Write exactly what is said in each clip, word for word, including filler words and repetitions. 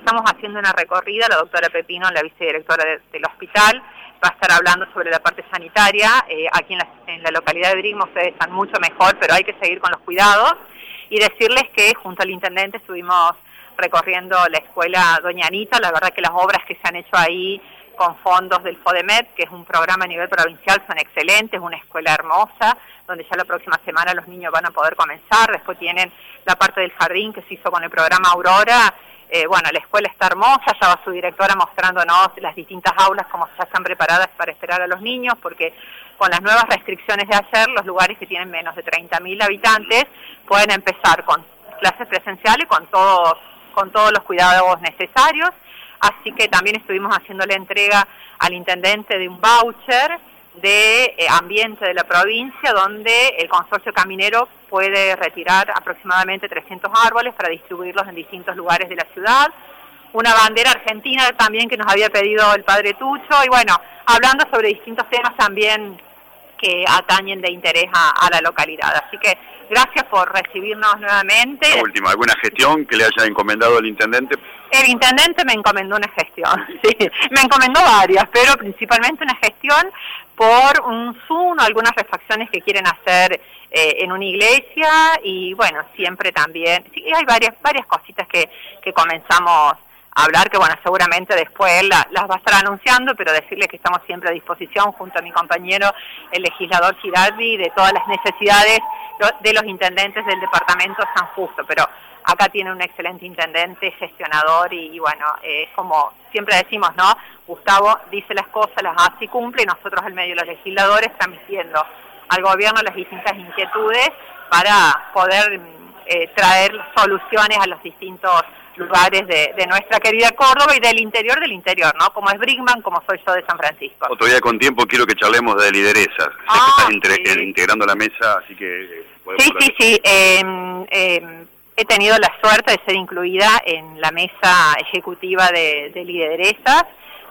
estamos haciendo una recorrida, la doctora Pepino, la vicedirectora de, del hospital, va a estar hablando sobre la parte sanitaria. Eh, aquí en la, en la localidad de Brigma ustedes están mucho mejor, pero hay que seguir con los cuidados. Y decirles que junto al intendente estuvimos recorriendo la escuela Doña Anita. La verdad que las obras que se han hecho ahí con fondos del FODEMET, que es un programa a nivel provincial, son excelentes, una escuela hermosa, donde ya la próxima semana los niños van a poder comenzar. Después tienen la parte del jardín que se hizo con el programa Aurora. Eh, bueno, la escuela está hermosa, ya va su directora mostrándonos las distintas aulas, como ya están preparadas para esperar a los niños, porque con las nuevas restricciones de ayer, los lugares que tienen menos de treinta mil habitantes pueden empezar con clases presenciales, con todos, con todos los cuidados necesarios. Así que también estuvimos haciendo la entrega al intendente de un voucher de eh, ambiente de la provincia, donde el consorcio caminero puede retirar aproximadamente trescientos árboles para distribuirlos en distintos lugares de la ciudad. Una bandera argentina también que nos había pedido el padre Tucho, y bueno, hablando sobre distintos temas también que atañen de interés a, a la localidad. Así que gracias por recibirnos nuevamente. La última, ¿alguna gestión que le haya encomendado el intendente? El intendente me encomendó una gestión, sí, me encomendó varias, pero principalmente una gestión por un Zoom o algunas refacciones que quieren hacer eh, en una iglesia, y bueno, siempre también, sí, hay varias varias cositas que, que comenzamos a hablar, que bueno, seguramente después él la, las va a estar anunciando, pero decirle que estamos siempre a disposición junto a mi compañero, el legislador Girardi, de todas las necesidades de los intendentes del departamento San Justo, pero acá tiene un excelente intendente, gestionador, y, y bueno, es eh, como siempre decimos, ¿no? Gustavo dice las cosas, las hace y cumple, y nosotros en medio de los legisladores transmitiendo al gobierno las distintas inquietudes para poder eh, traer soluciones a los distintos lugares de, de nuestra querida Córdoba y del interior del interior, ¿no? Como es Brigman, como soy yo de San Francisco. Otro día con tiempo quiero que charlemos de lideresas. Sé ah, que estás inter sí. integrando la mesa, así que... Sí, sí, sí. Eh, eh, he tenido la suerte de ser incluida en la mesa ejecutiva de, de lideresas,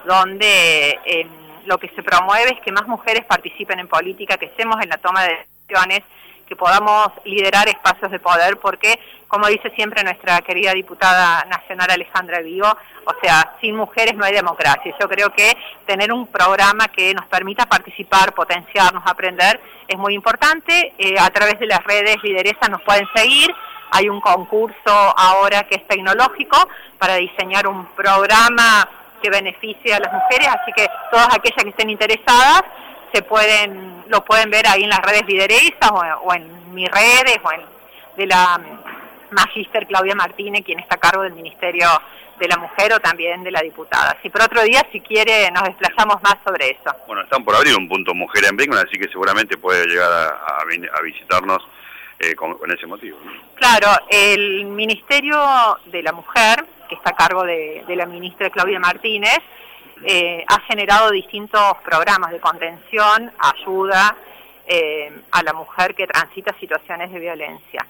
donde eh, lo que se promueve es que más mujeres participen en política, que estemos en la toma de decisiones, que podamos liderar espacios de poder, porque, como dice siempre nuestra querida diputada nacional Alejandra Vigo, o sea, sin mujeres no hay democracia. Yo creo que tener un programa que nos permita participar, potenciarnos, aprender, es muy importante. Eh, a través de las redes lideresas nos pueden seguir. Hay un concurso ahora que es tecnológico para diseñar un programa que beneficie a las mujeres, así que todas aquellas que estén interesadas se pueden lo pueden ver ahí en las redes lideresas o, o en mis redes o en de la Magíster Claudia Martínez, quien está a cargo del Ministerio de la Mujer, o también de la diputada. Si por otro día, si quiere, nos desplazamos más sobre eso. Bueno, están por abrir un punto mujer en Brigman, así que seguramente puede llegar a, a, a visitarnos eh, con, con ese motivo, ¿no? Claro, el Ministerio de la Mujer, que está a cargo de, de la ministra Claudia Martínez, Eh, ha generado distintos programas de contención, ayuda eh, a la mujer que transita situaciones de violencia.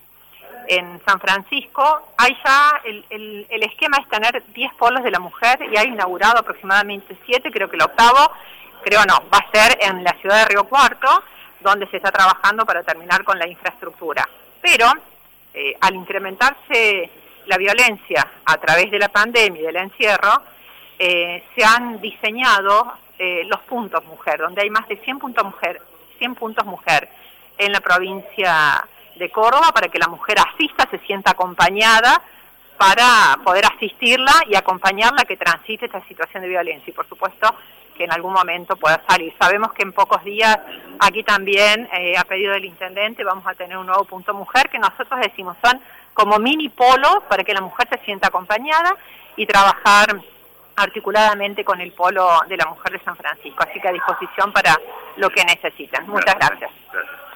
En San Francisco hay ya, el, el, el esquema es tener diez polos de la mujer, y hay inaugurado aproximadamente siete, creo que el octavo, creo no, va a ser en la ciudad de Río Cuarto, donde se está trabajando para terminar con la infraestructura. Pero eh, al incrementarse la violencia a través de la pandemia y del encierro, Eh, se han diseñado eh, los puntos mujer, donde hay más de cien puntos mujer, cien puntos mujer en la provincia de Córdoba, para que la mujer asista, se sienta acompañada, para poder asistirla y acompañarla que transite esta situación de violencia, y por supuesto que en algún momento pueda salir. Sabemos que en pocos días, aquí también, eh, a pedido del intendente, vamos a tener un nuevo punto mujer, que nosotros decimos son como mini polos para que la mujer se sienta acompañada y trabajar articuladamente con el polo de la mujer de San Francisco, así que a disposición para lo que necesiten. Muchas gracias. Gracias.